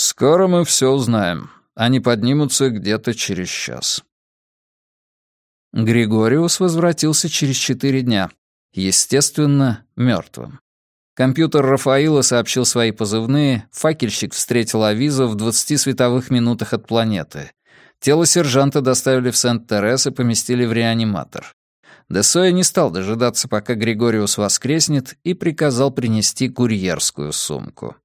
«Скоро мы все узнаем. Они поднимутся где-то через час». Григориус возвратился через 4 дня, естественно, мертвым. Компьютер Рафаила сообщил свои позывные, факельщик встретил авизо в 20 световых минутах от планеты. Тело сержанта доставили в Сент-Терес и поместили в реаниматор. Десоя не стал дожидаться, пока Григориус воскреснет, и приказал принести курьерскую сумку.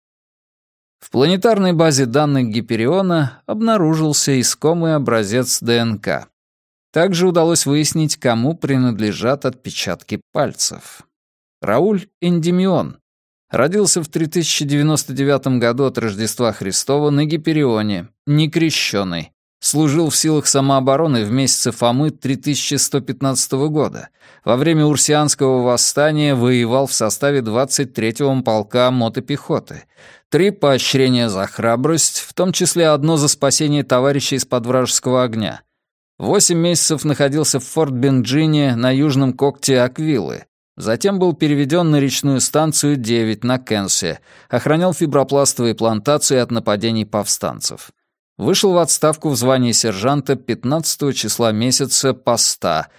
В планетарной базе данных Гипериона обнаружился искомый образец ДНК. Также удалось выяснить, кому принадлежат отпечатки пальцев. Рауль Эндимион родился в 3099 году от Рождества Христова на Гиперионе, некрещенный. Служил в силах самообороны в месяце Фомы 3115 года. Во время Урсианского восстания воевал в составе 23-го полка мотопехоты. 3 поощрения за храбрость, в том числе одно за спасение товарища из-под вражеского огня. 8 месяцев находился в Форт Бенджине на южном когте Аквилы. Затем был переведен на речную станцию 9 на Кенсе, охранял фибропластовые плантации от нападений повстанцев. Вышел в отставку в звании сержанта 15 числа месяца Поста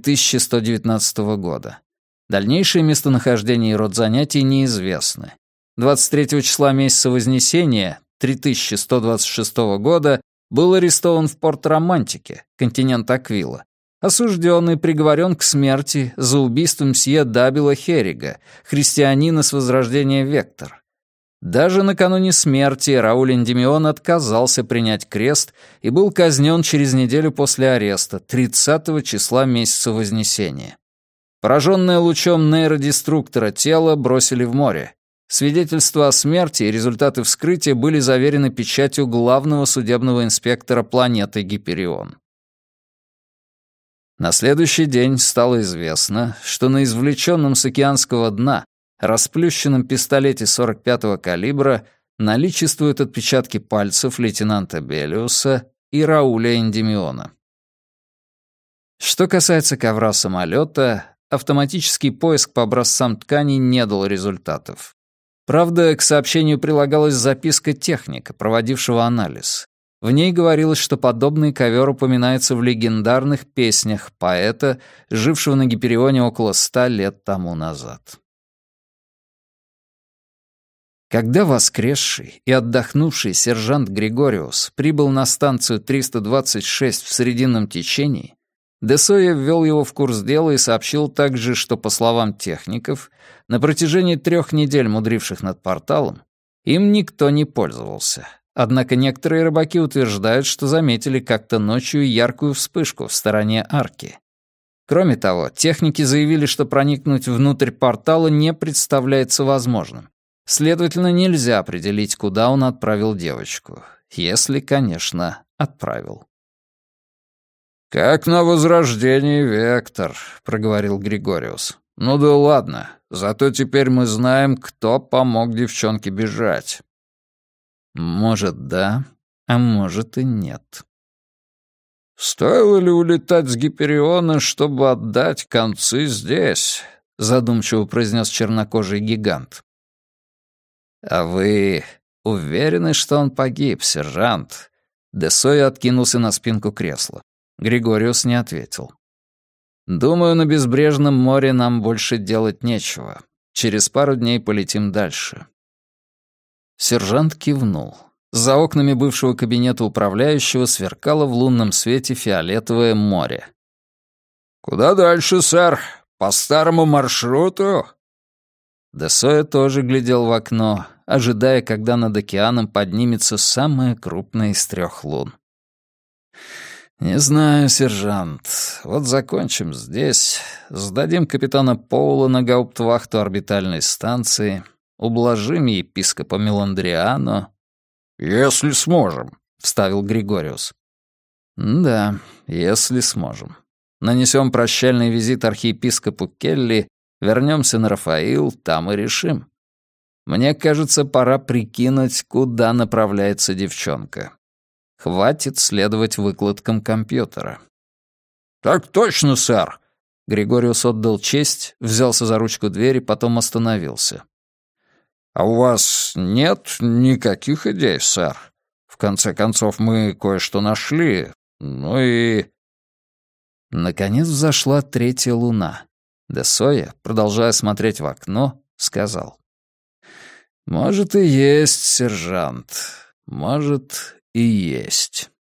3119 года. Дальнейшее местонахождение и род занятий неизвестны. 23 числа месяца Вознесения 3126 года был арестован в Порт-Романтике, континент Аквила. Осужден и приговорен к смерти за убийство мсье Дабила Херрига, христианина с возрождения Вектор. Даже накануне смерти Рауль Эндимион отказался принять крест и был казнен через неделю после ареста, 30 числа месяца Вознесения. Пораженное лучом нейродеструктора тело бросили в море. Свидетельства о смерти и результаты вскрытия были заверены печатью главного судебного инспектора планеты Гиперион. На следующий день стало известно, что на извлеченном с океанского дна расплющенном пистолете 45-го калибра наличествуют отпечатки пальцев лейтенанта Белиуса и Рауля Эндимиона. Что касается ковра самолета, автоматический поиск по образцам тканей не дал результатов. Правда, к сообщению прилагалась записка техника, проводившего анализ. В ней говорилось, что подобный ковер упоминается в легендарных песнях поэта, жившего на Гиперионе около 100 лет тому назад. Когда воскресший и отдохнувший сержант Григориус прибыл на станцию 326 в срединном течении, Десоя ввел его в курс дела и сообщил также, что, по словам техников, на протяжении 3 недель, мудривших над порталом, им никто не пользовался. Однако некоторые рыбаки утверждают, что заметили как-то ночью яркую вспышку в стороне арки. Кроме того, техники заявили, что проникнуть внутрь портала не представляется возможным. Следовательно, нельзя определить, куда он отправил девочку. Если, конечно, отправил. «Как на возрождении, Вектор», — проговорил Григориус. «Ну да ладно, зато теперь мы знаем, кто помог девчонке бежать». «Может, да, а может и нет». «Стоило ли улетать с Гипериона, чтобы отдать концы здесь?» — задумчиво произнес чернокожий гигант. «А вы уверены, что он погиб, сержант?» Десоя откинулся на спинку кресла. Григориус не ответил. «Думаю, на безбрежном море нам больше делать нечего. Через пару дней полетим дальше». Сержант кивнул. За окнами бывшего кабинета управляющего сверкало в лунном свете фиолетовое море. «Куда дальше, сэр? По старому маршруту?» Десоя тоже глядел в окно, ожидая, когда над океаном поднимется самая крупная из 3 лун. «Не знаю, сержант. Вот закончим здесь, сдадим капитана Поула на гауптвахту орбитальной станции, ублажим епископа Меландриано». «Если сможем», — вставил Григориус. «Да, если сможем. Нанесем прощальный визит архиепископу Келли, вернемся на Рафаил, там и решим. Мне кажется, пора прикинуть, куда направляется девчонка. Хватит следовать выкладкам компьютера». «Так точно, сэр!» Григориус отдал честь, взялся за ручку двери, потом остановился. «А у вас нет никаких идей, сэр? В конце концов, мы кое-что нашли, ну и...» Наконец взошла 3-я луна. Де Сойя, продолжая смотреть в окно, сказал: «Может, и есть, сержант, может, и есть».